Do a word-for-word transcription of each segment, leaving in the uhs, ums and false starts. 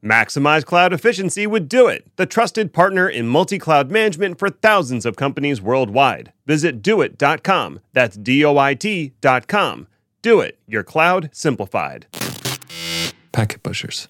Maximize cloud efficiency with Doit, the trusted partner in multi-cloud management for thousands of companies worldwide. Visit doit dot com. That's D O I T dot com. Doit, your cloud simplified. Packet pushers.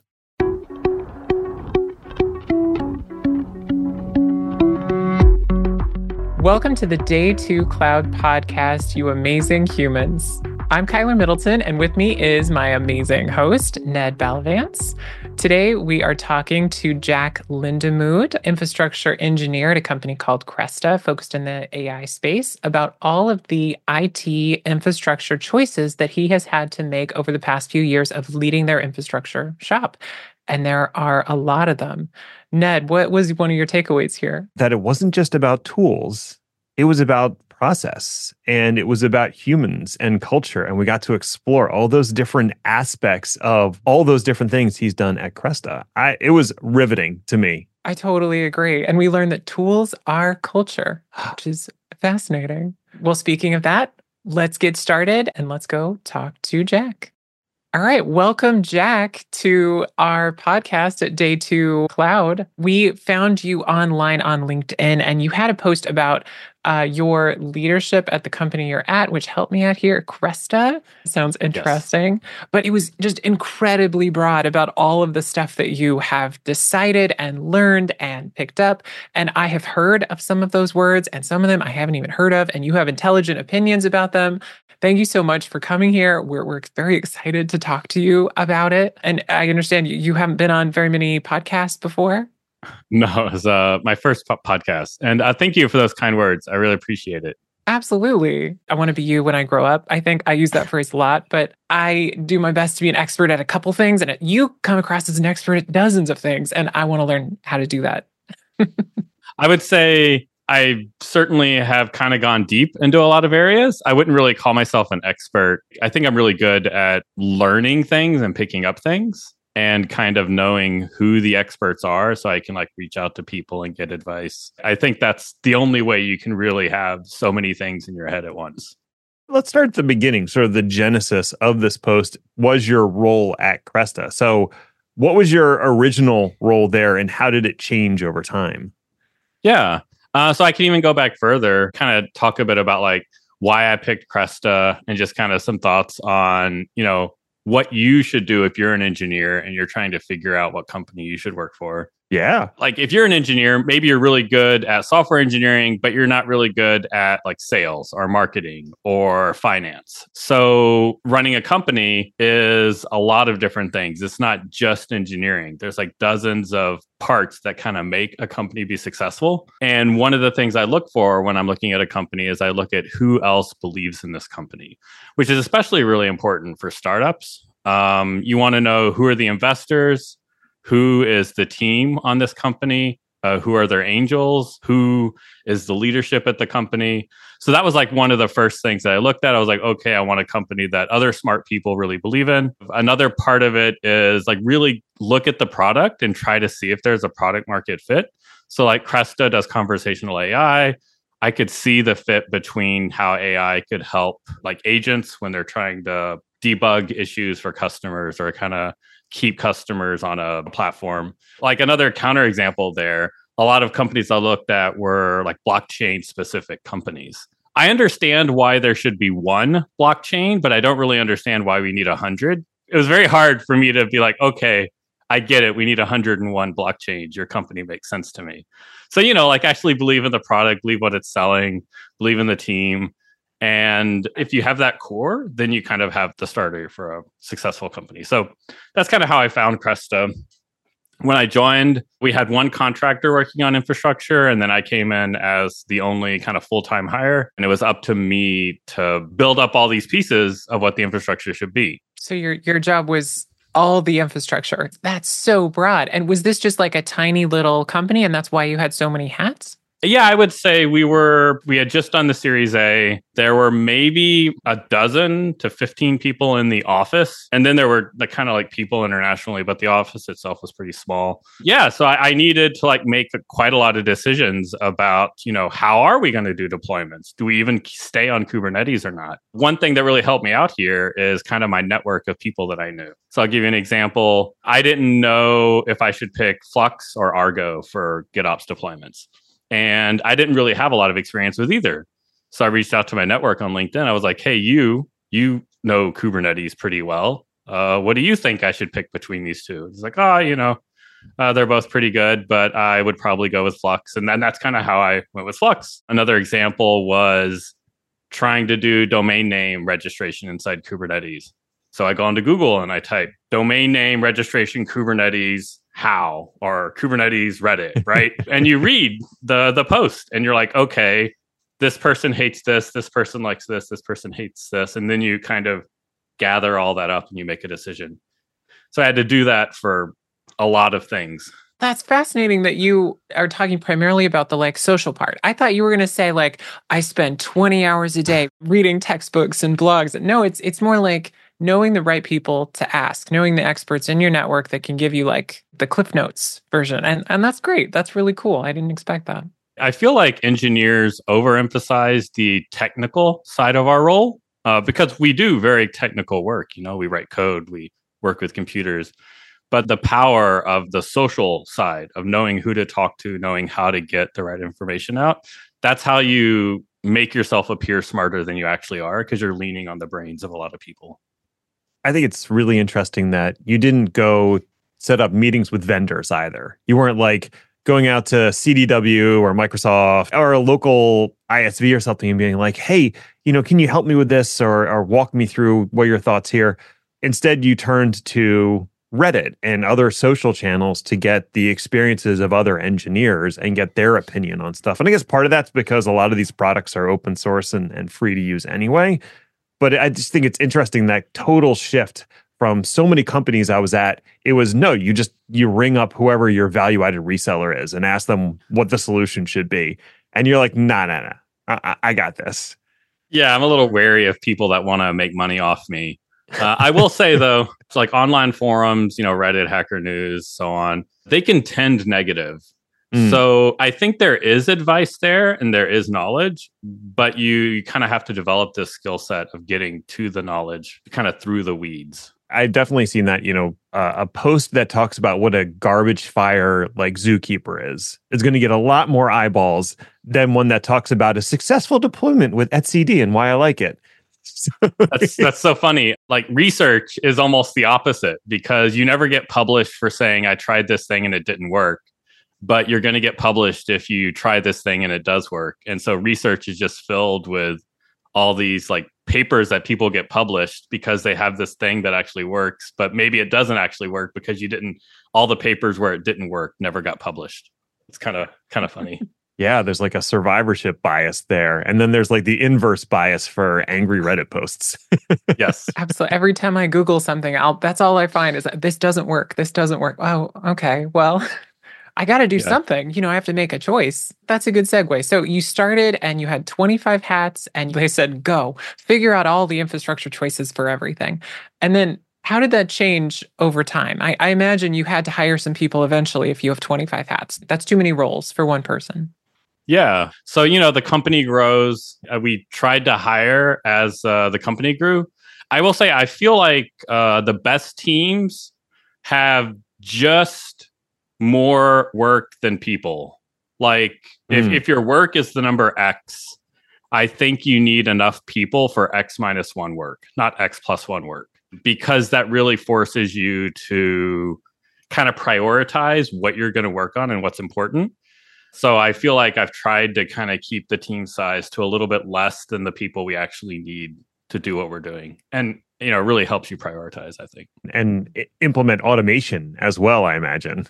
Welcome to the Day two Cloud Podcast, you amazing humans. I'm Kyler Middleton, and with me is my amazing host, Ned Balavance. Today, we are talking to Jack Lindemood, infrastructure engineer at a company called Cresta, focused in the A I space, about all of the I T infrastructure choices that he has had to make over the past few years of leading their infrastructure shop. And there are a lot of them. Ned, what was one of your takeaways here? That it wasn't just about tools, it was about process, and it was about humans and culture. And we got to explore all those different aspects of all those different things he's done at Cresta. I, it was riveting to me. I totally agree. And we learned that tools are culture, which is fascinating. Well, speaking of that, let's get started and let's go talk to Jack. All right. Welcome, Jack, to our podcast at Day two Cloud. We found you online on LinkedIn, and you had a post about uh, your leadership at the company you're at, which helped me out here, Cresta. Sounds interesting. Yes. But it was just incredibly broad about all of the stuff that you have decided and learned and picked up. And I have heard of some of those words, and some of them I haven't even heard of, and you have intelligent opinions about them. Thank you so much for coming here. We're we're very excited to talk to you about it. And I understand you, you haven't been on very many podcasts before. No, it was uh, my first po- podcast. And uh, thank you for those kind words. I really appreciate it. Absolutely. I want to be you when I grow up. I think I use that phrase a lot, but I do my best to be an expert at a couple things. And you come across as an expert at dozens of things. And I want to learn how to do that. I would say I certainly have kind of gone deep into a lot of areas. I wouldn't really call myself an expert. I think I'm really good at learning things and picking up things and kind of knowing who the experts are so I can like reach out to people and get advice. I think that's the only way you can really have so many things in your head at once. Let's start at the beginning. Sort of the genesis of this post was your role at Cresta. So what was your original role there and how did it change over time? Yeah. Uh, so I can even go back further, kind of talk a bit about like why I picked Cresta and just kind of some thoughts on, you know, what you should do if you're an engineer and you're trying to figure out what company you should work for. Yeah. Like if you're an engineer, maybe you're really good at software engineering, but you're not really good at like sales or marketing or finance. So running a company is a lot of different things. It's not just engineering. There's like dozens of parts that kind of make a company be successful. And one of the things I look for when I'm looking at a company is I look at who else believes in this company, which is especially really important for startups. Um, you want to know who are the investors, who is the team on this company, uh, who are their angels, who is the leadership at the company. So that was like one of the first things that I looked at. I was like, okay, I want a company that other smart people really believe in. Another part of it is like really look at the product and try to see if there's a product market fit. So like Cresta does conversational A I. I could see the fit between how A I could help like agents when they're trying to debug issues for customers or kind of keep customers on a platform. Like another counterexample there, a lot of companies I looked at were like blockchain specific companies. I understand why there should be one blockchain, but I don't really understand why we need a hundred. It was very hard for me to be like, okay, I get it. We need one hundred one blockchains. Your company makes sense to me. So, you know, like actually believe in the product, believe what it's selling, believe in the team. And if you have that core, then you kind of have the starter for a successful company. So that's kind of how I found Cresta. When I joined, we had one contractor working on infrastructure, and then I came in as the only kind of full-time hire. And it was up to me to build up all these pieces of what the infrastructure should be. So your your job was all the infrastructure. That's so broad. And was this just like a tiny little company, and that's why you had so many hats? Yeah, I would say we were, we had just done the Series A. There were maybe a dozen to fifteen people in the office. And then there were the kind of like people internationally, but the office itself was pretty small. Yeah. So I, I needed to like make quite a lot of decisions about, you know, how are we going to do deployments? Do we even stay on Kubernetes or not? One thing that really helped me out here is kind of my network of people that I knew. So I'll give you an example. I didn't know if I should pick Flux or Argo for GitOps deployments. And I didn't really have a lot of experience with either. So I reached out to my network on LinkedIn. I was like, hey, you, you know Kubernetes pretty well. Uh, what do you think I should pick between these two? It's like, oh, you know, uh, they're both pretty good, but I would probably go with Flux. And then that's kind of how I went with Flux. Another example was trying to do domain name registration inside Kubernetes. So I go into Google and I type domain name registration Kubernetes how or Kubernetes Reddit, right? And you read the the post and you're like, okay, this person hates this, this person likes this, this person hates this. And then you kind of gather all that up and you make a decision. So I had to do that for a lot of things. That's fascinating that you are talking primarily about the like social part. I thought you were going to say like, I spend twenty hours a day reading textbooks and blogs. No, it's it's more like knowing the right people to ask, knowing the experts in your network that can give you like the Cliff Notes version. And and that's great. That's really cool. I didn't expect that. I feel like engineers overemphasize the technical side of our role uh, because we do very technical work. You know, we write code, we work with computers. But the power of the social side of knowing who to talk to, knowing how to get the right information out, that's how you make yourself appear smarter than you actually are because you're leaning on the brains of a lot of people. I think it's really interesting that you didn't go set up meetings with vendors either. You weren't like going out to C D W or Microsoft or a local I S V or something and being like, hey, you know, can you help me with this or, or walk me through what are your thoughts here? Instead, you turned to Reddit and other social channels to get the experiences of other engineers and get their opinion on stuff. And I guess part of that's because a lot of these products are open source and, and free to use anyway. But I just think it's interesting that total shift from so many companies I was at, it was no, you just, you ring up whoever your value-added reseller is and ask them what the solution should be. And you're like, nah, nah, nah, I, I got this. Yeah, I'm a little wary of people that want to make money off me. Uh, I will say, though, it's like online forums, you know, Reddit, Hacker News, so on, they can tend negative. Mm. So I think there is advice there and there is knowledge, but you, you kind of have to develop this skill set of getting to the knowledge kind of through the weeds. I've definitely seen that, you know, uh, a post that talks about what a garbage fire like Zookeeper is, is going to get a lot more eyeballs than one that talks about a successful deployment with etcd and why I like it. that's that's so funny. Like research is almost the opposite because you never get published for saying I tried this thing and it didn't work, but you're going to get published if you try this thing and it does work. And so research is just filled with all these like papers that people get published because they have this thing that actually works, but maybe it doesn't actually work because you didn't, all the papers where it didn't work never got published. It's kind of kind of funny. Yeah, there's like a survivorship bias there. And then there's like the inverse bias for angry Reddit posts. Yes. Absolutely. Every time I Google something, I'll, that's all I find is that this doesn't work. This doesn't work. Oh, okay. Well, I got to do yeah. something. You know, I have to make a choice. That's a good segue. So you started and you had twenty-five hats and they said, go figure out all the infrastructure choices for everything. And then how did that change over time? I, I imagine you had to hire some people eventually if you have twenty-five hats. That's too many roles for one person. Yeah. So, you know, the company grows. Uh, we tried to hire as uh, the company grew. I will say, I feel like uh, the best teams have just more work than people. Like mm. if, if your work is the number X, I think you need enough people for X minus one work, not X plus one work, because that really forces you to kind of prioritize what you're going to work on and what's important. So I feel like I've tried to kind of keep the team size to a little bit less than the people we actually need to do what we're doing. And, you know, it really helps you prioritize, I think. And implement automation as well, I imagine.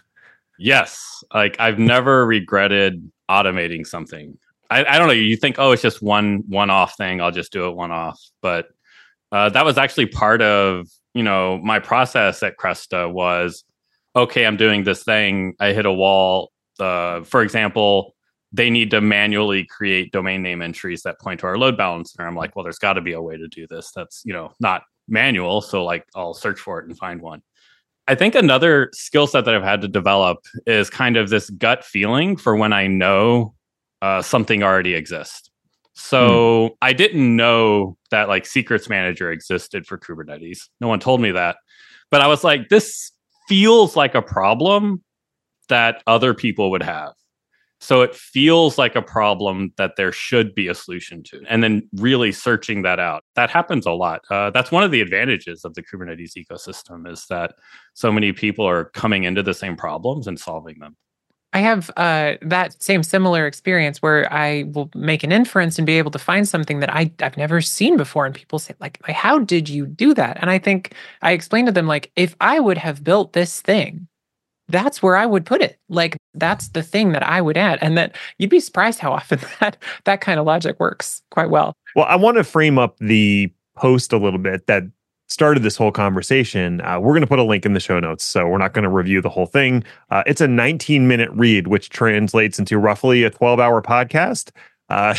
Yes. Like I've never regretted automating something. I, I don't know. You think, oh, it's just one one-off thing. I'll just do it one-off. But uh, that was actually part of, you know, my process at Cresta was, okay, I'm doing this thing. I hit a wall. Uh, for example, they need to manually create domain name entries that point to our load balancer. I'm like, well, there's got to be a way to do this that's, you know, not manual. So like I'll search for it and find one. I think another skill set that I've had to develop is kind of this gut feeling for when I know uh, something already exists. So hmm. I didn't know that like secrets manager existed for Kubernetes. No one told me that. But I was like, this feels like a problem that other people would have. So it feels like a problem that there should be a solution to. And then really searching that out. That happens a lot. Uh, that's one of the advantages of the Kubernetes ecosystem is that so many people are coming into the same problems and solving them. I have uh, that same similar experience where I will make an inference and be able to find something that I, I've never seen before. And people say, like, how did you do that? And I think I explained to them, like, if I would have built this thing, that's where I would put it. Like, that's the thing that I would add. And that you'd be surprised how often that that kind of logic works quite well. Well, I want to frame up the post a little bit that started this whole conversation. Uh, we're going to put a link in the show notes, so we're not going to review the whole thing. Uh, it's a nineteen minute read, which translates into roughly a twelve hour podcast. Uh,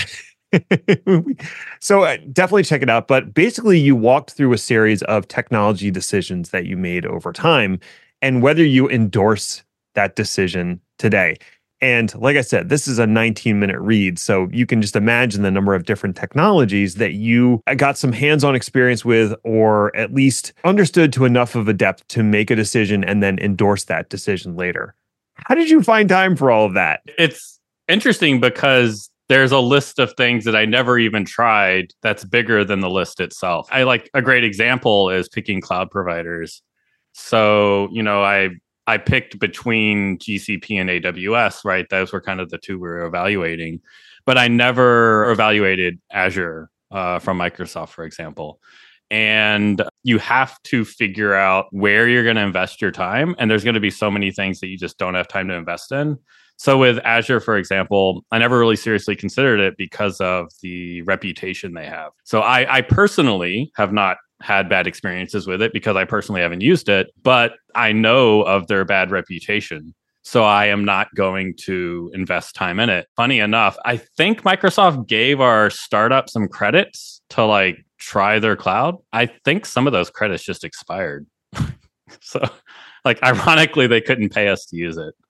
so uh, definitely check it out. But basically, you walked through a series of technology decisions that you made over time, and whether you endorse that decision today. And like I said, this is a nineteen minute read, so you can just imagine the number of different technologies that you got some hands-on experience with, or at least understood to enough of a depth to make a decision and then endorse that decision later. How did you find time for all of that? It's interesting because there's a list of things that I never even tried that's bigger than the list itself. I like a great example is picking cloud providers. So, you know, I I picked between G C P and A W S, right? Those were kind of the two we were evaluating. But I never evaluated Azure uh, from Microsoft, for example. And you have to figure out where you're going to invest your time. And there's going to be so many things that you just don't have time to invest in. So with Azure, for example, I never really seriously considered it because of the reputation they have. So I, I personally have not had bad experiences with it because I personally haven't used it, but I know of their bad reputation. So I am not going to invest time in it. Funny enough, I think Microsoft gave our startup some credits to like try their cloud. I think some of those credits just expired. So like ironically, they couldn't pay us to use it.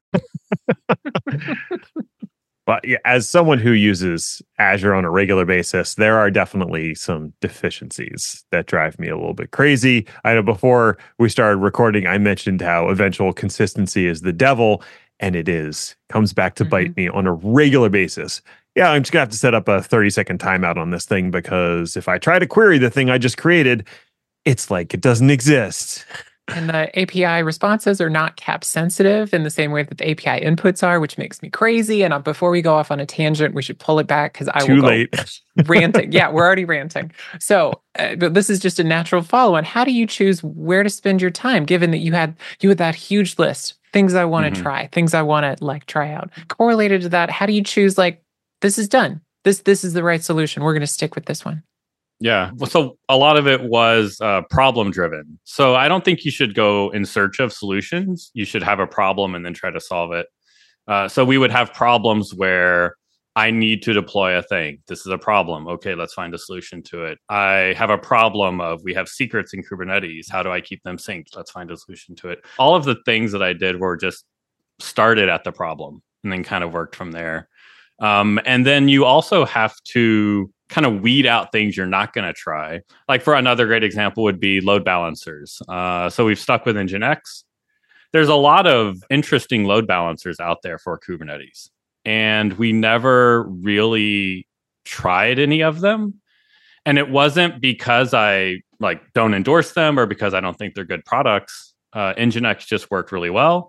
But yeah, as someone who uses Azure on a regular basis, there are definitely some deficiencies that drive me a little bit crazy. I know before we started recording, I mentioned how eventual consistency is the devil, and it is. Comes back to mm-hmm. bite me on a regular basis. Yeah, I'm just going to have to set up a thirty second timeout on this thing because if I try to query the thing I just created, it's like it doesn't exist. And the A P I responses are not cap sensitive in the same way that the A P I inputs are, which makes me crazy. And uh, before we go off on a tangent, we should pull it back because I Too will go late. ranting. Yeah, we're already ranting. So, uh, but this is just a natural follow-on. How do you choose where to spend your time, given that you had you had that huge list, things I want to mm-hmm. try, things I want to like try out. Correlated to that, how do you choose like this is done? This this is the right solution. We're going to stick with this one. Yeah. So a lot of it was uh, problem driven. So I don't think you should go in search of solutions. You should have a problem and then try to solve it. Uh, so we would have problems where I need to deploy a thing. This is a problem. Okay, let's find a solution to it. I have a problem of we have secrets in Kubernetes. How do I keep them synced? Let's find a solution to it. All of the things that I did were just started at the problem and then kind of worked from there. Um, and then you also have to kind of weed out things you're not going to try. Like for another great example would be load balancers. Uh, so we've stuck with Nginx. There's a lot of interesting load balancers out there for Kubernetes. And we never really tried any of them. And it wasn't because I like don't endorse them or because I don't think they're good products. Uh, Nginx just worked really well.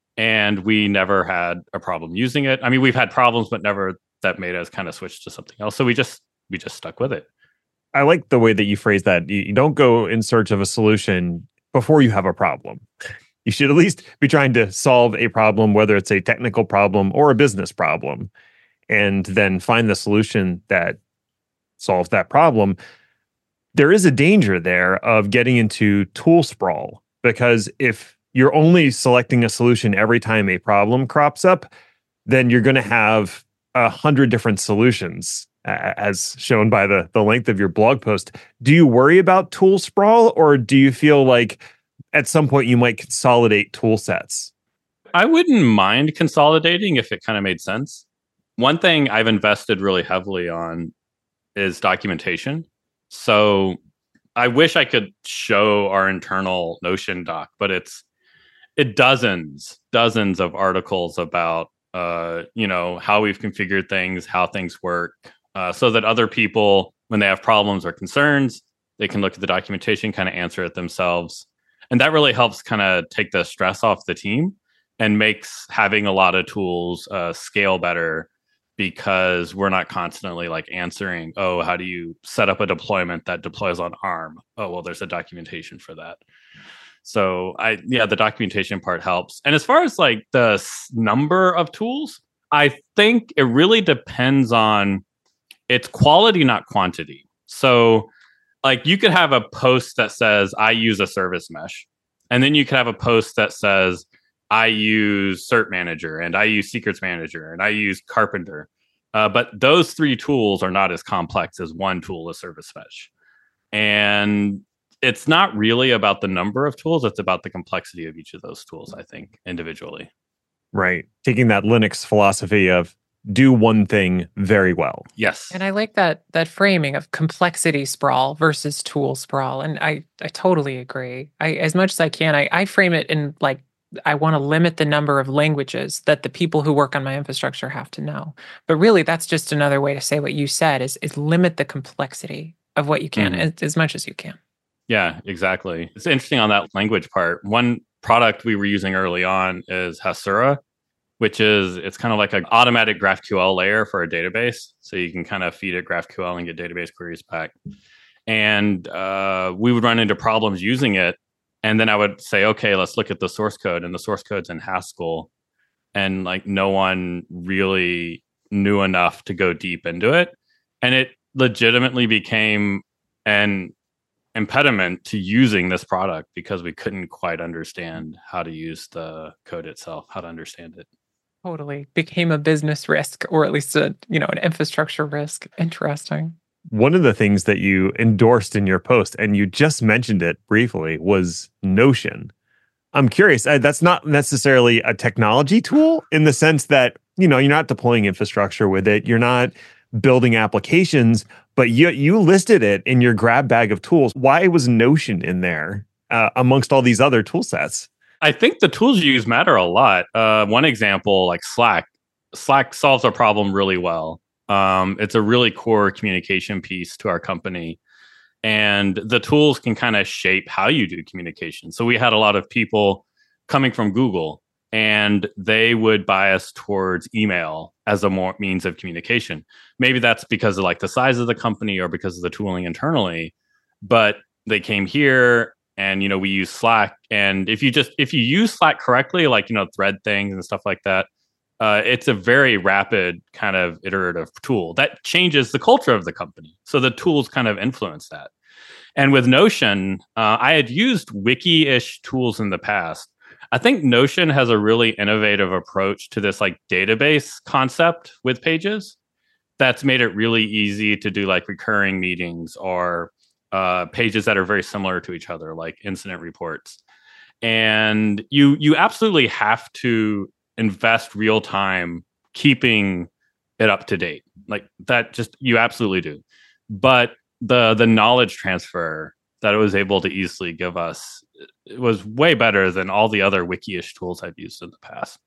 And we never had a problem using it. I mean, we've had problems, but never that made us kind of switch to something else. So we just we just stuck with it. I like the way that you phrase that. You, you don't go in search of a solution before you have a problem. You should at least be trying to solve a problem, whether it's a technical problem or a business problem, and then find the solution that solves that problem. There is a danger there of getting into tool sprawl, because if you're only selecting a solution every time a problem crops up, then you're going to have a hundred different solutions, as shown by the, the length of your blog post. Do you worry about tool sprawl, or do you feel like at some point you might consolidate tool sets? I wouldn't mind consolidating if it kind of made sense. One thing I've invested really heavily on is documentation. So I wish I could show our internal Notion doc, but it's it dozens, dozens of articles about uh, you know, how we've configured things, how things work, uh, so that other people, when they have problems or concerns, they can look at the documentation, kind of answer it themselves. And that really helps kind of take the stress off the team and makes having a lot of tools uh, scale better, because we're not constantly like answering, oh, how do you set up a deployment that deploys on ARM? Oh, well, there's a documentation for that. So I, yeah, the documentation part helps. And as far as like the s- number of tools, I think it really depends on its quality, not quantity. So like you could have a post that says, I use a service mesh. And then you could have a post that says, I use Cert Manager and I use Secrets Manager and I use Carpenter. Uh, but those three tools are not as complex as one tool, a service mesh. And it's not really about the number of tools. It's about the complexity of each of those tools, I think, individually. Right. Taking that Linux philosophy of do one thing very well. Yes. And I like that that framing of complexity sprawl versus tool sprawl. And I, I totally agree. I as much as I can, I, I frame it in like, I want to limit the number of languages that the people who work on my infrastructure have to know. But really, that's just another way to say what you said is, is limit the complexity of what you can mm-hmm. as, as much as you can. Yeah, exactly. It's interesting on that language part. One product we were using early on is Hasura, which is, it's kind of like an automatic GraphQL layer for a database. So you can kind of feed it GraphQL and get database queries back. And uh, we would run into problems using it. And then I would say, okay, let's look at the source code. And the source code's in Haskell. And like no one really knew enough to go deep into it. And it legitimately became an impediment to using this product because we couldn't quite understand how to use the code itself, how to understand it. Totally. Became a business risk, or at least a, you know, an infrastructure risk. Interesting. One of the things that you endorsed in your post, and you just mentioned it briefly, was Notion. I'm curious, uh, that's not necessarily a technology tool in the sense that, you know, you're not deploying infrastructure with it. You're not building applications, but you you listed it in your grab bag of tools. Why was Notion in there uh, amongst all these other tool sets? I think the tools you use matter a lot. Uh, one example, like Slack. Slack solves our problem really well. Um, it's a really core communication piece to our company. And the tools can kind of shape how you do communication. So we had a lot of people coming from Google, and they would bias towards email as a more means of communication. Maybe that's because of like the size of the company or because of the tooling internally, but they came here and, you know, we use Slack. And if you just, if you use Slack correctly, like, you know, thread things and stuff like that, uh, it's a very rapid kind of iterative tool that changes the culture of the company. So the tools kind of influence that. And with Notion, uh, I had used wiki-ish tools in the past. I think Notion has a really innovative approach to this like database concept with pages that's made it really easy to do like recurring meetings or uh, pages that are very similar to each other, like incident reports. And you you absolutely have to invest real time keeping it up to date. Like that just, you absolutely do. But the the knowledge transfer that it was able to easily give us, it was way better than all the other wiki-ish tools I've used in the past.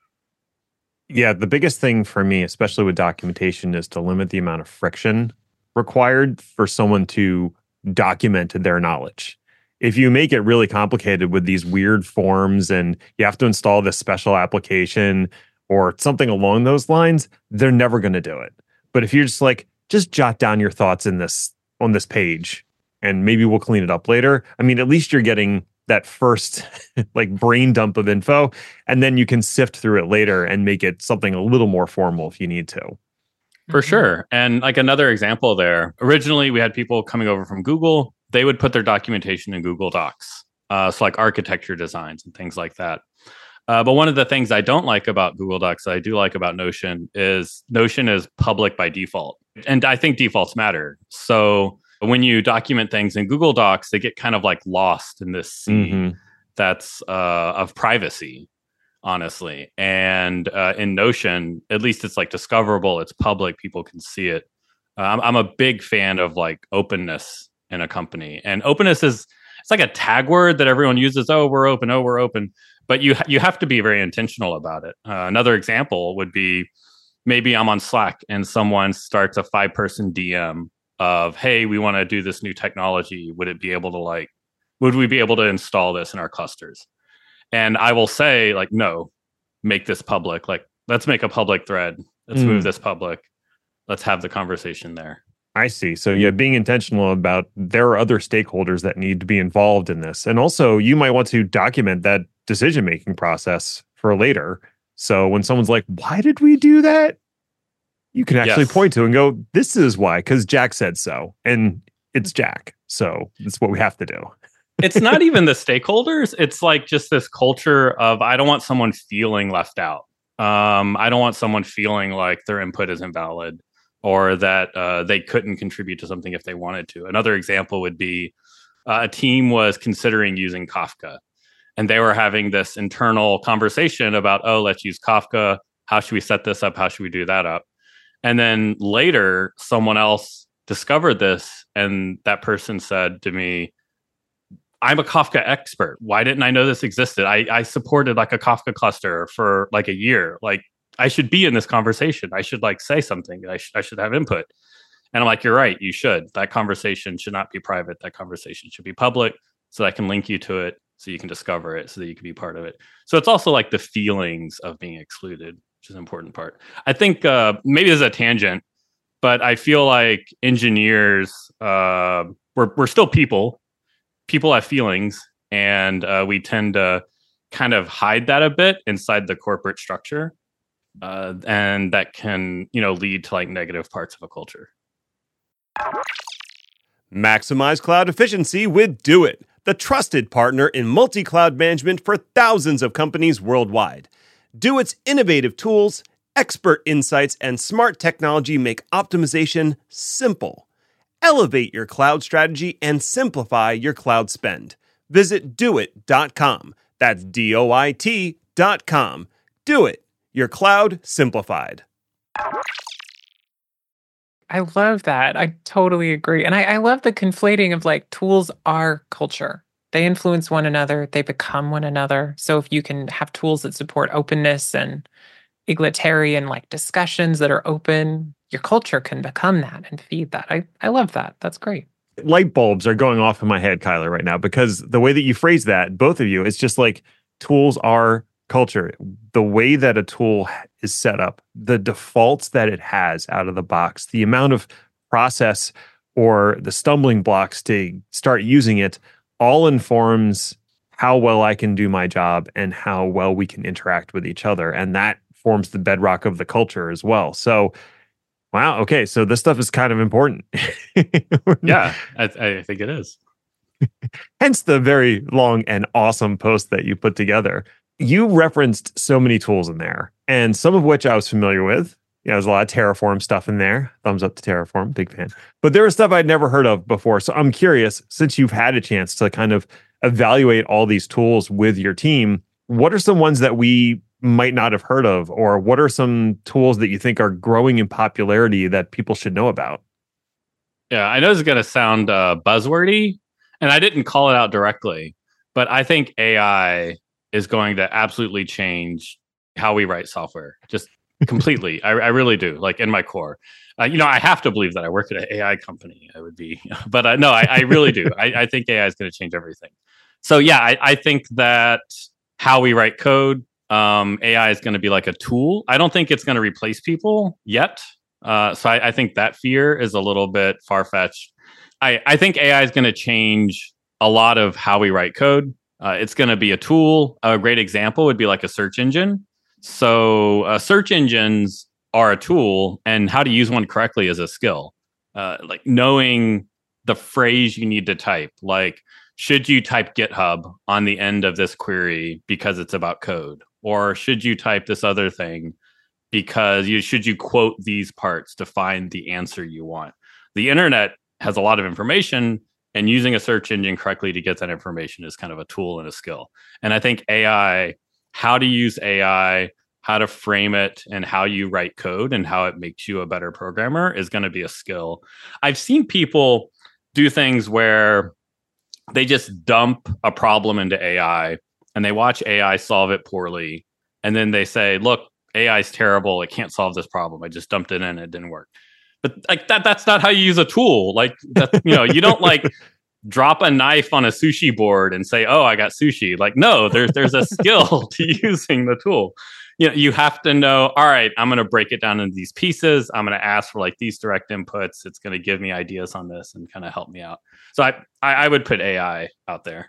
Yeah, the biggest thing for me, especially with documentation, is to limit the amount of friction required for someone to document their knowledge. If you make it really complicated with these weird forms and you have to install this special application or something along those lines, they're never going to do it. But if you're just like, just jot down your thoughts in this on this page and maybe we'll clean it up later. I mean, at least you're getting that first like brain dump of info, and then you can sift through it later and make it something a little more formal if you need to. For sure. And like another example there, originally we had people coming over from Google. They would put their documentation in Google Docs. Uh, so like architecture designs and things like that. Uh, but one of the things I don't like about Google Docs that I do like about Notion is Notion is public by default. And I think defaults matter. So when you document things in Google Docs, they get kind of like lost in this sea mm-hmm. that's uh, of privacy, honestly. And uh, in Notion, at least it's like discoverable, it's public, people can see it. Uh, I'm, I'm a big fan of like openness in a company. And openness is, it's like a tag word that everyone uses. Oh, we're open. Oh, we're open. But you you have to be very intentional about it. Uh, another example would be maybe I'm on Slack and someone starts a five person D M of, hey, we want to do this new technology. Would it be able to like, would we be able to install this in our clusters? And I will say like, no, make this public. Like, let's make a public thread. Let's mm. move this public. Let's have the conversation there. I see. So yeah, being intentional about there are other stakeholders that need to be involved in this. And also you might want to document that decision-making process for later. So when someone's like, why did we do that? You can actually yes. point to and go, this is why, because Jack said so. And it's Jack. So that's what we have to do. It's not even the stakeholders. It's like just this culture of, I don't want someone feeling left out. Um, I don't want someone feeling like their input is invalid or that uh, they couldn't contribute to something if they wanted to. Another example would be uh, a team was considering using Kafka. And they were having this internal conversation about, oh, let's use Kafka. How should we set this up? How should we do that up? And then later, someone else discovered this. And that person said to me, I'm a Kafka expert. Why didn't I know this existed? I, I supported like a Kafka cluster for like a year. Like I should be in this conversation. I should like say something. I, sh- I should have input. And I'm like, you're right. You should. That conversation should not be private. That conversation should be public so that I can link you to it. So you can discover it, so that you can be part of it. So it's also like the feelings of being excluded, which is an important part. I think uh, maybe this is a tangent, but I feel like engineers, uh, we're we're still people. People have feelings, and uh, we tend to kind of hide that a bit inside the corporate structure, uh, and that can, you know, lead to like negative parts of a culture. Maximize cloud efficiency with Doit, the trusted partner in multi-cloud management for thousands of companies worldwide. Doit's innovative tools, expert insights, and smart technology make optimization simple. Elevate your cloud strategy and simplify your cloud spend. Visit doit dot com. That's D O I T dot com. Doit, your cloud simplified. I love that. I totally agree. And I, I love the conflating of like tools are culture. They influence one another. They become one another. So if you can have tools that support openness and egalitarian like discussions that are open, your culture can become that and feed that. I, I love that. That's great. Light bulbs are going off in my head, Kyler, right now, because the way that you phrase that, both of you, it's just like tools are culture. The way that a tool is set up, the defaults that it has out of the box, the amount of process or the stumbling blocks to start using it all informs how well I can do my job and how well we can interact with each other. And that forms the bedrock of the culture as well. So, wow. Okay. So this stuff is kind of important. Yeah, I, I think it is. Hence the very long and awesome post that you put together. You referenced so many tools in there, and some of which I was familiar with. Yeah, there's a lot of Terraform stuff in there. Thumbs up to Terraform, big fan. But there was stuff I'd never heard of before. So I'm curious, since you've had a chance to kind of evaluate all these tools with your team, what are some ones that we might not have heard of? Or what are some tools that you think are growing in popularity that people should know about? Yeah, I know this is going to sound uh, buzzwordy, and I didn't call it out directly, but I think A I is going to absolutely change how we write software. Just completely. I, I really do, like in my core. Uh, you know, I have to believe that I work at an A I company. I would be, but uh, no, I, I really do. I, I think A I is going to change everything. So yeah, I, I think that how we write code, um, A I is going to be like a tool. I don't think it's going to replace people yet. Uh, so I, I think that fear is a little bit far-fetched. I, I think A I is going to change a lot of how we write code. Uh, it's going to be a tool. A great example would be like a search engine. So uh, search engines are a tool, and how to use one correctly is a skill. Uh, like knowing the phrase you need to type, like should you type GitHub on the end of this query because it's about code? Or should you type this other thing? Because you should you quote these parts to find the answer you want? The internet has a lot of information, and using a search engine correctly to get that information is kind of a tool and a skill. And I think A I, how to use A I, how to frame it, and how you write code and how it makes you a better programmer is going to be a skill. I've seen people do things where they just dump a problem into A I and they watch A I solve it poorly. And then they say, look, A I is terrible. It can't solve this problem. I just dumped it in and it didn't work. But like that, that's not how you use a tool. Like that, you know, you don't like drop a knife on a sushi board and say, oh, I got sushi. Like, no, there's there's a skill to using the tool. You know, you have to know, all right, I'm going to break it down into these pieces. I'm going to ask for like these direct inputs. It's going to give me ideas on this and kind of help me out. So I, I, I would put A I out there.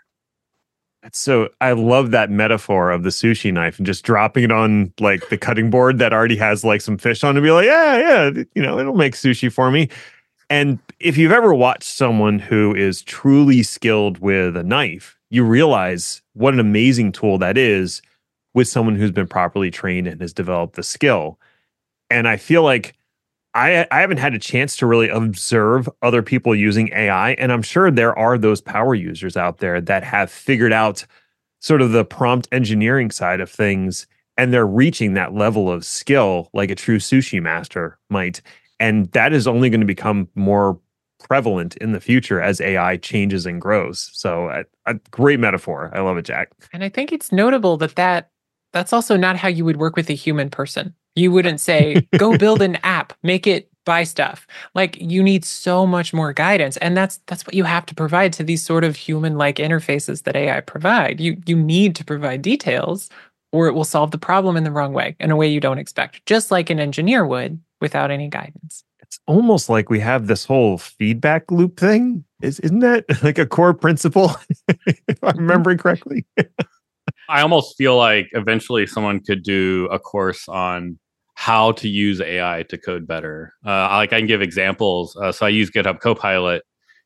So I love that metaphor of the sushi knife and just dropping it on like the cutting board that already has like some fish on it and be like, yeah, yeah, you know, it'll make sushi for me. And if you've ever watched someone who is truly skilled with a knife, you realize what an amazing tool that is with someone who's been properly trained and has developed the skill. And I feel like I, I haven't had a chance to really observe other people using A I. And I'm sure there are those power users out there that have figured out sort of the prompt engineering side of things. And they're reaching that level of skill like a true sushi master might. And that is only going to become more prevalent in the future as A I changes and grows. So a, a great metaphor. I love it, Jack. And I think it's notable that, that that's also not how you would work with a human person. You wouldn't say, go build an app, make it buy stuff. Like you need so much more guidance. And that's that's what you have to provide to these sort of human-like interfaces that A I provide. You you need to provide details or it will solve the problem in the wrong way, in a way you don't expect, just like an engineer would without any guidance. It's almost like we have this whole feedback loop thing. Is, isn't that like a core principle, if I'm remembering correctly? I almost feel like eventually someone could do a course on how to use A I to code better. Uh, like I can give examples. Uh, so I use GitHub Copilot,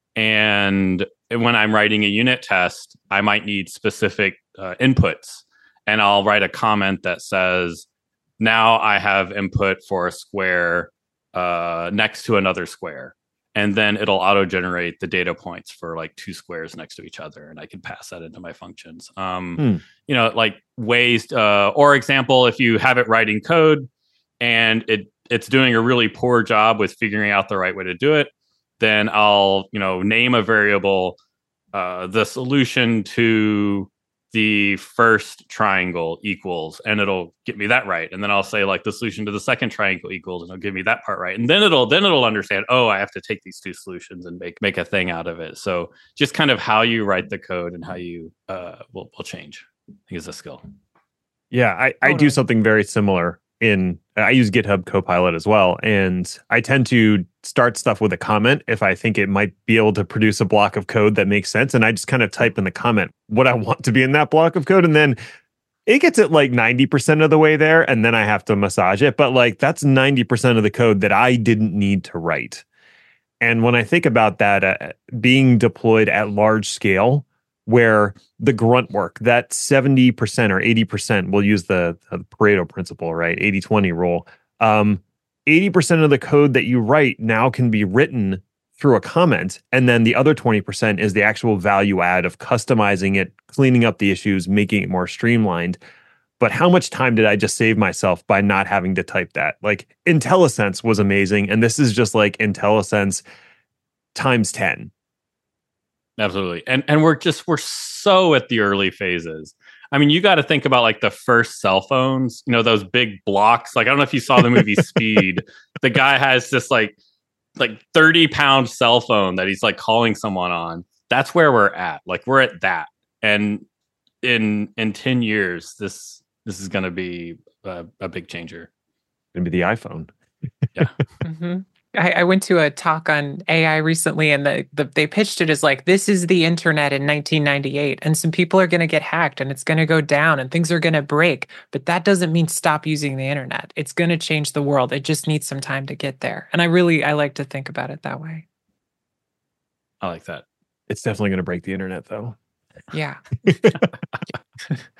and when I'm writing a unit test, I might need specific uh, inputs, and I'll write a comment that says, now I have input for a square uh, next to another square. And then it'll auto-generate the data points for like two squares next to each other. And I can pass that into my functions. Um, hmm. You know, like ways, uh, or example, if you have it writing code and it it's doing a really poor job with figuring out the right way to do it, then I'll, you know, name a variable, uh, the solution to the first triangle equals, and it'll get me that right. And then I'll say like the solution to the second triangle equals, and it'll give me that part right. And then it'll then it'll understand, oh, I have to take these two solutions and make make a thing out of it. So just kind of how you write the code and how you uh will will change, I think, is a skill. Yeah, I, I do something very similar. In I use GitHub Copilot as well, and I tend to start stuff with a comment if I think it might be able to produce a block of code that makes sense, and I just kind of type in the comment what I want to be in that block of code, and then it gets it like ninety percent of the way there, and then I have to massage it, but like that's ninety percent of the code that I didn't need to write. And when I think about that uh, being deployed at large scale, where the grunt work, that seventy percent or eighty percent, we'll use the, the Pareto principle, right? eighty twenty rule. Um, eighty percent of the code that you write now can be written through a comment. And then the other twenty percent is the actual value add of customizing it, cleaning up the issues, making it more streamlined. But how much time did I just save myself by not having to type that? Like IntelliSense was amazing. And this is just like IntelliSense times ten. Absolutely. And and we're just, we're so at the early phases. I mean, you got to think about like the first cell phones, you know, those big blocks. Like, I don't know if you saw the movie Speed. The guy has this like, like thirty pound cell phone that he's like calling someone on. That's where we're at. Like, we're at that. And in, in ten years, this, this is going to be a, a big changer. Going to be the iPhone. Yeah. Mm-hmm. I, I went to a talk on A I recently, and the, the they pitched it as like, this is the internet in nineteen ninety-eight, and some people are going to get hacked, and it's going to go down, and things are going to break. But that doesn't mean stop using the internet. It's going to change the world. It just needs some time to get there. And I really, I like to think about it that way. I like that. It's definitely going to break the internet, though. Yeah.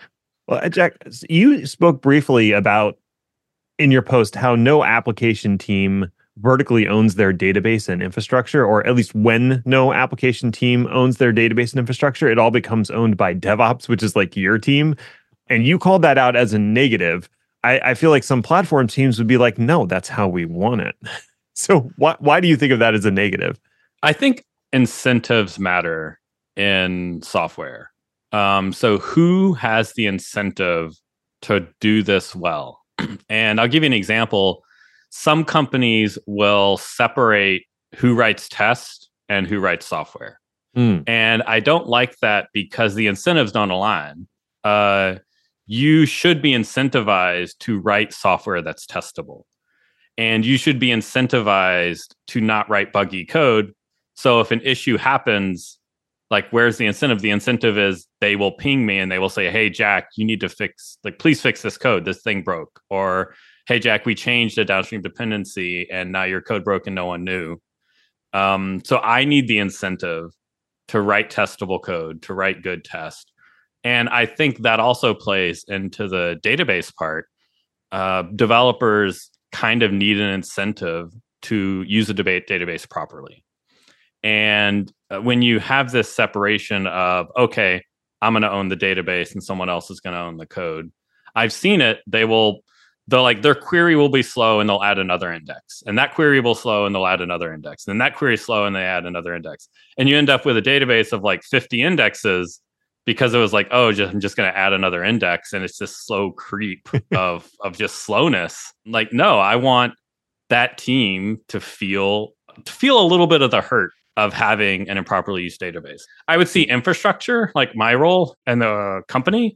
Well, Jack, you spoke briefly about in your post how no application team vertically owns their database and infrastructure, or at least when no application team owns their database and infrastructure, it all becomes owned by DevOps, which is like your team. And you called that out as a negative. I, I feel like some platform teams would be like, no, that's how we want it. So why, why do you think of that as a negative? I think incentives matter in software. Um, so who has the incentive to do this well? And I'll give you an example. Some companies will separate who writes tests and who writes software. Mm. And I don't like that because the incentives don't align. Uh, you should be incentivized to write software that's testable. And you should be incentivized to not write buggy code. So if an issue happens, like, where's the incentive? The incentive is they will ping me and they will say, hey, Jack, you need to fix, like, please fix this code. This thing broke. Or, hey, Jack, we changed a downstream dependency and now your code broke and no one knew. Um, so I need the incentive to write testable code, to write good test. And I think that also plays into the database part. Uh, developers kind of need an incentive to use a debate database properly. And when you have this separation of, okay, I'm going to own the database and someone else is going to own the code. I've seen it. They will, they'll like their query will be slow and they'll add another index. And that query will slow and they'll add another index. And that query is slow and they add another index. And you end up with a database of like fifty indexes because it was like, oh, just, I'm just going to add another index. And it's this slow creep of, of just slowness. Like, no, I want that team to feel, to feel a little bit of the hurt of having an improperly used database. I would see infrastructure, like my role and the company,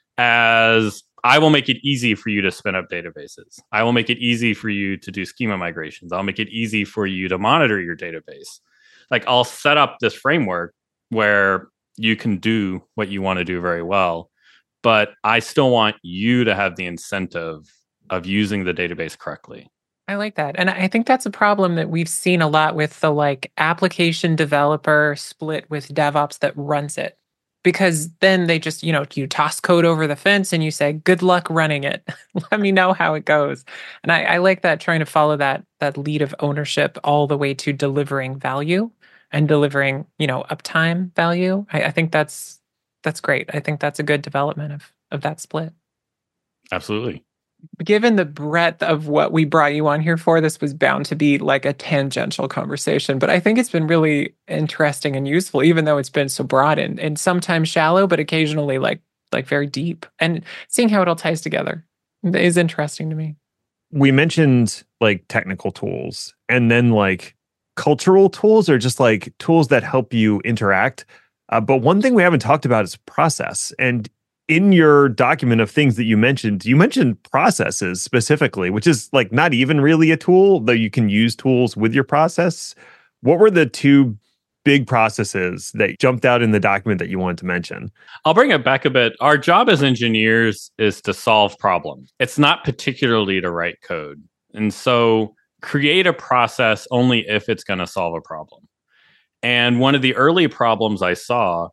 as I will make it easy for you to spin up databases. I will make it easy for you to do schema migrations. I'll make it easy for you to monitor your database. Like, I'll set up this framework where you can do what you want to do very well, but I still want you to have the incentive of using the database correctly. I like that. And I think that's a problem that we've seen a lot with the like application developer split with DevOps that runs it. Because then they just, you know, you toss code over the fence and you say, good luck running it. Let me know how it goes. And I, I like that, trying to follow that that lead of ownership all the way to delivering value and delivering, you know, uptime value. I, I think that's that's great. I think that's a good development of of that split. Absolutely. Given the breadth of what we brought you on here for, this was bound to be like a tangential conversation. But I think it's been really interesting and useful, even though it's been so broad and, and sometimes shallow, but occasionally like like very deep. And seeing how it all ties together is interesting to me. We mentioned like technical tools, and then like cultural tools are just like tools that help you interact. Uh, but one thing we haven't talked about is process. And in your document of things that you mentioned, you mentioned processes specifically, which is like not even really a tool, though you can use tools with your process. What were the two big processes that jumped out in the document that you wanted to mention? I'll bring it back a bit. Our job as engineers is to solve problems. It's not particularly to write code. And so create a process only if it's going to solve a problem. And one of the early problems I saw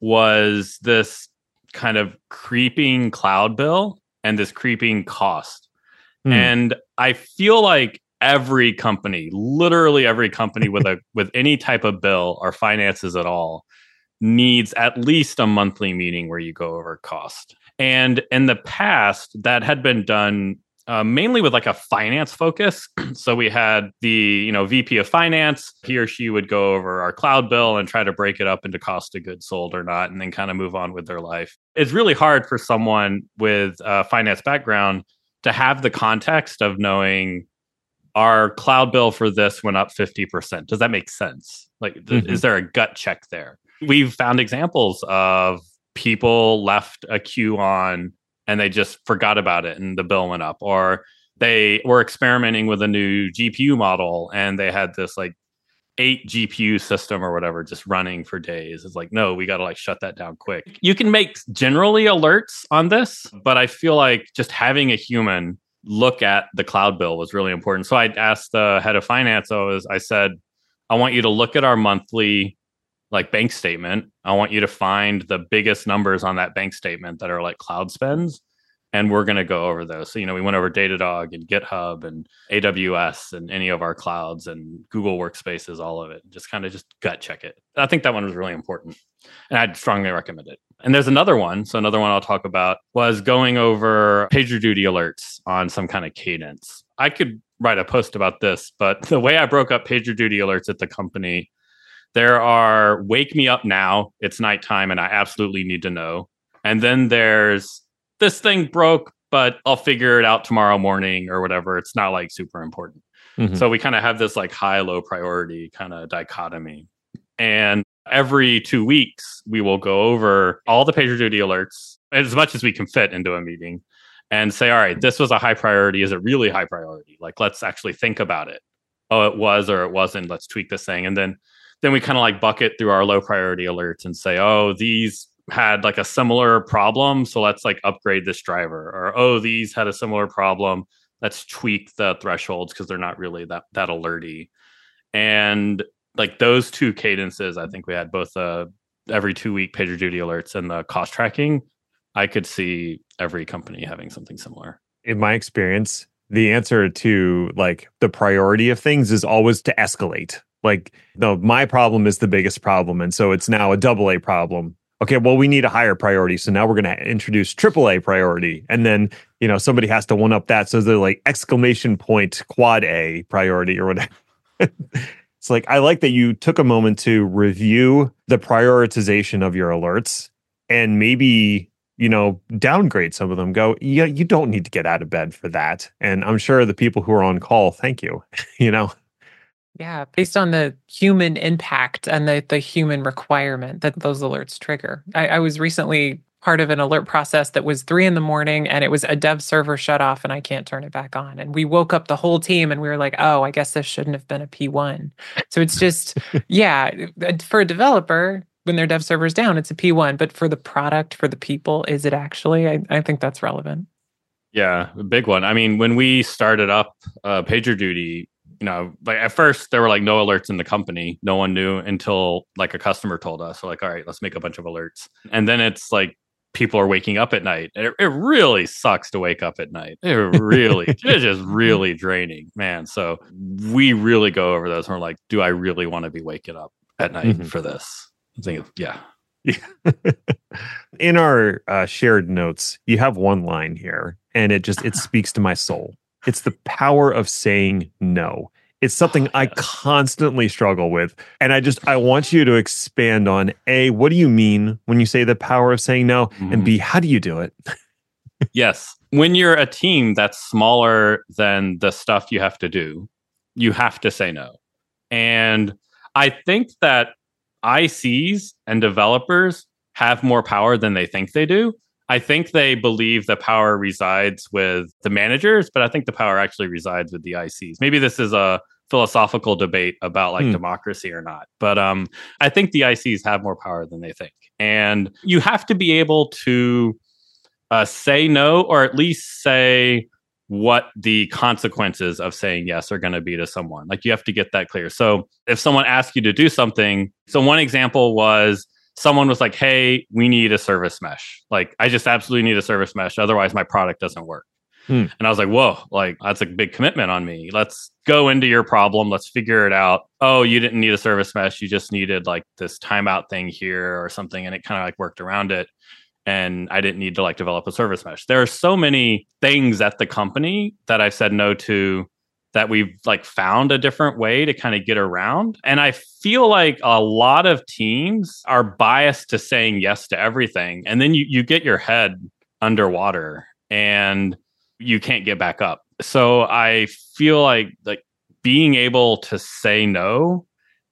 was this kind of creeping cloud bill and this creeping cost. Hmm. And I feel like every company, literally every company with a with any type of bill or finances at all, needs at least a monthly meeting where you go over cost. And in the past, that had been done Uh, mainly with like a finance focus. So we had the, you know, V P of finance. He or she would go over our cloud bill and try to break it up into cost of goods sold or not, and then kind of move on with their life. It's really hard for someone with a finance background to have the context of knowing our cloud bill for this went up fifty percent. Does that make sense? Like, th- mm-hmm. Is there a gut check there? We've found examples of people left a queue on and they just forgot about it and the bill went up, or they were experimenting with a new G P U model and they had this like eight G P U system or whatever just running for days. It's like, no, we got to like shut that down quick. You can make generally alerts on this, but I feel like just having a human look at the cloud bill was really important. So I asked the head of finance, I, was, I said, I want you to look at our monthly like bank statement. I want you to find the biggest numbers on that bank statement that are like cloud spends. And we're going to go over those. So, you know, we went over Datadog and GitHub and A W S and any of our clouds and Google Workspaces, all of it. Just kind of just gut check it. I think that one was really important. And I'd strongly recommend it. And there's another one. So another one I'll talk about was going over PagerDuty alerts on some kind of cadence. I could write a post about this, but the way I broke up PagerDuty alerts at the company, there are wake me up now, it's nighttime and I absolutely need to know. And then there's this thing broke, but I'll figure it out tomorrow morning or whatever. It's not like super important. Mm-hmm. So we kind of have this like high, low priority kind of dichotomy. And every two weeks, we will go over all the PagerDuty alerts as much as we can fit into a meeting and say, all right, this was a high priority. Is it really high priority? Like, let's actually think about it. Oh, it was or it wasn't. Let's tweak this thing. And then, then we kind of like bucket through our low priority alerts and say, oh, these had like a similar problem, so let's like upgrade this driver. Or, oh, these had a similar problem, let's tweak the thresholds because they're not really that that alerty. And like those two cadences, I think we had both uh every two week PagerDuty alerts and the cost tracking. I could see every company having something similar. In my experience, the answer to like the priority of things is always to escalate. Like, no, my problem is the biggest problem, and so it's now a double A problem. Okay, well, we need a higher priority. So now we're going to introduce triple A priority. And then, you know, somebody has to one up that. So they're like exclamation point quad A priority or whatever. It's like, I like that you took a moment to review the prioritization of your alerts and maybe, you know, downgrade some of them. Go, yeah, you don't need to get out of bed for that. And I'm sure the people who are on call, thank you, you know. Yeah, based on the human impact and the, the human requirement that those alerts trigger. I, I was recently part of an alert process that was three in the morning and it was a dev server shut off and I can't turn it back on. And we woke up the whole team and we were like, oh, I guess this shouldn't have been a P one. So it's just, yeah, for a developer, when their dev server's down, it's a P one. But for the product, for the people, is it actually? I, I think that's relevant. Yeah, a big one. I mean, when we started up uh, PagerDuty, you know, like at first there were like no alerts in the company. No one knew until like a customer told us. So like, all right, let's make a bunch of alerts. And then it's like people are waking up at night. It, it really sucks to wake up at night. It really, it's just really draining, man. So we really go over those. And we're like, do I really want to be waking up at night mm-hmm. for this? I think, yeah. Yeah. In our uh, shared notes, you have one line here, and it just it speaks to my soul. It's the power of saying no. It's something oh, yes. I constantly struggle with. And I just, I want you to expand on A, what do you mean when you say the power of saying no? Mm-hmm. And B, how do you do it? Yes. When you're a team that's smaller than the stuff you have to do, you have to say no. And I think that I Cs and developers have more power than they think they do. I think they believe the power resides with the managers, but I think the power actually resides with the I Cs. Maybe this is a philosophical debate about like hmm. democracy or not, but um, I think the I Cs have more power than they think. And you have to be able to uh, say no, or at least say what the consequences of saying yes are going to be to someone. Like you have to get that clear. So if someone asks you to do something, so one example was someone was like, hey, we need a service mesh. Like, I just absolutely need a service mesh. Otherwise, my product doesn't work. Hmm. And I was like, whoa, like, that's a big commitment on me. Let's go into your problem. Let's figure it out. Oh, you didn't need a service mesh. You just needed like this timeout thing here or something. And it kind of like worked around it. And I didn't need to like develop a service mesh. There are so many things at the company that I've said no to that we've like found a different way to kind of get around. And I feel like a lot of teams are biased to saying yes to everything. And then you, you get your head underwater and you can't get back up. So I feel like like being able to say no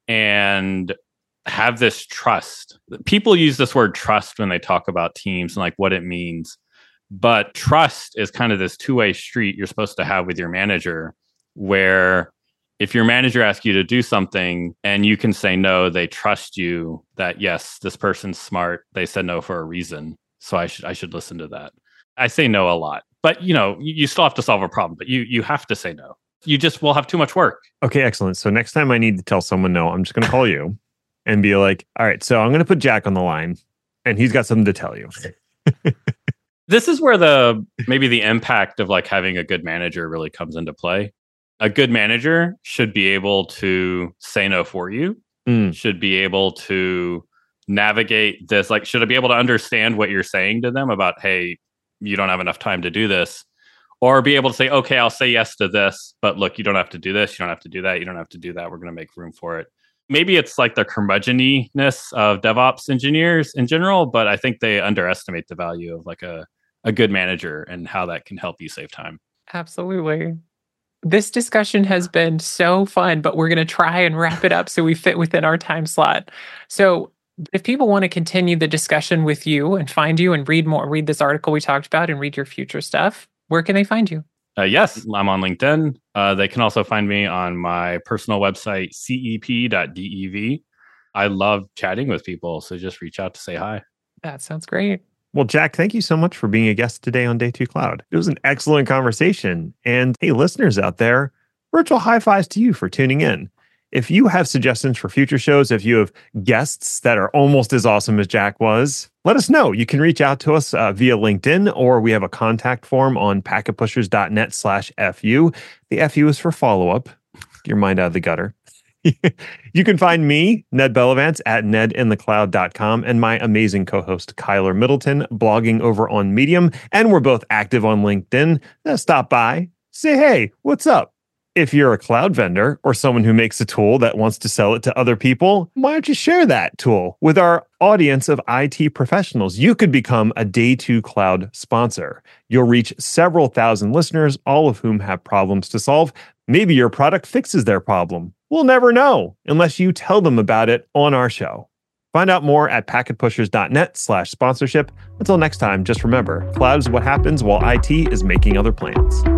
and have this trust. People use this word trust when they talk about teams and like what it means. But trust is kind of this two-way street you're supposed to have with your manager, where if your manager asks you to do something and you can say no, they trust you that, yes, this person's smart. They said no for a reason. So I should I should listen to that. I say no a lot, but you know, you, you still have to solve a problem, but you you have to say no. You just will have too much work. Okay, excellent. So next time I need to tell someone no, I'm just going to call you. and be like, all right, so I'm going to put Jack on the line and he's got something to tell you. This is where the maybe the impact of like having a good manager really comes into play. A good manager should be able to say no for you, Mm. should be able to navigate this, like should be able to understand what you're saying to them about, hey, you don't have enough time to do this, or be able to say, okay, I'll say yes to this, but look, you don't have to do this, you don't have to do that, you don't have to do that, we're going to make room for it. Maybe it's like the curmudgeon-ness of DevOps engineers in general, but I think they underestimate the value of like a, a good manager and how that can help you save time. Absolutely. This discussion has been so fun, but we're going to try and wrap it up so we fit within our time slot. So if people want to continue the discussion with you and find you and read more, read this article we talked about and read your future stuff, where can they find you? Uh, yes, I'm on LinkedIn. Uh, they can also find me on my personal website, c e p dot dev. I love chatting with people, so just reach out to say hi. That sounds great. Well, Jack, thank you so much for being a guest today on Day two Cloud. It was an excellent conversation. And hey, listeners out there, virtual high fives to you for tuning in. If you have suggestions for future shows, if you have guests that are almost as awesome as Jack was, let us know. You can reach out to us uh, via LinkedIn, or we have a contact form on packetpushers.net slash FU. The F U is for follow-up. Get your mind out of the gutter. You can find me, Ned Bellavance, at ned in the cloud dot com, and my amazing co-host, Kyler Middleton, blogging over on Medium. And we're both active on LinkedIn. Uh, stop by, say, hey, what's up? If you're a cloud vendor or someone who makes a tool that wants to sell it to other people, why don't you share that tool with our audience of I T professionals? You could become a Day two Cloud sponsor. You'll reach several thousand listeners, all of whom have problems to solve. Maybe your product fixes their problem. We'll never know unless you tell them about it on our show. Find out more at packetpushers.net slash sponsorship. Until next time, just remember, cloud is what happens while I T is making other plans.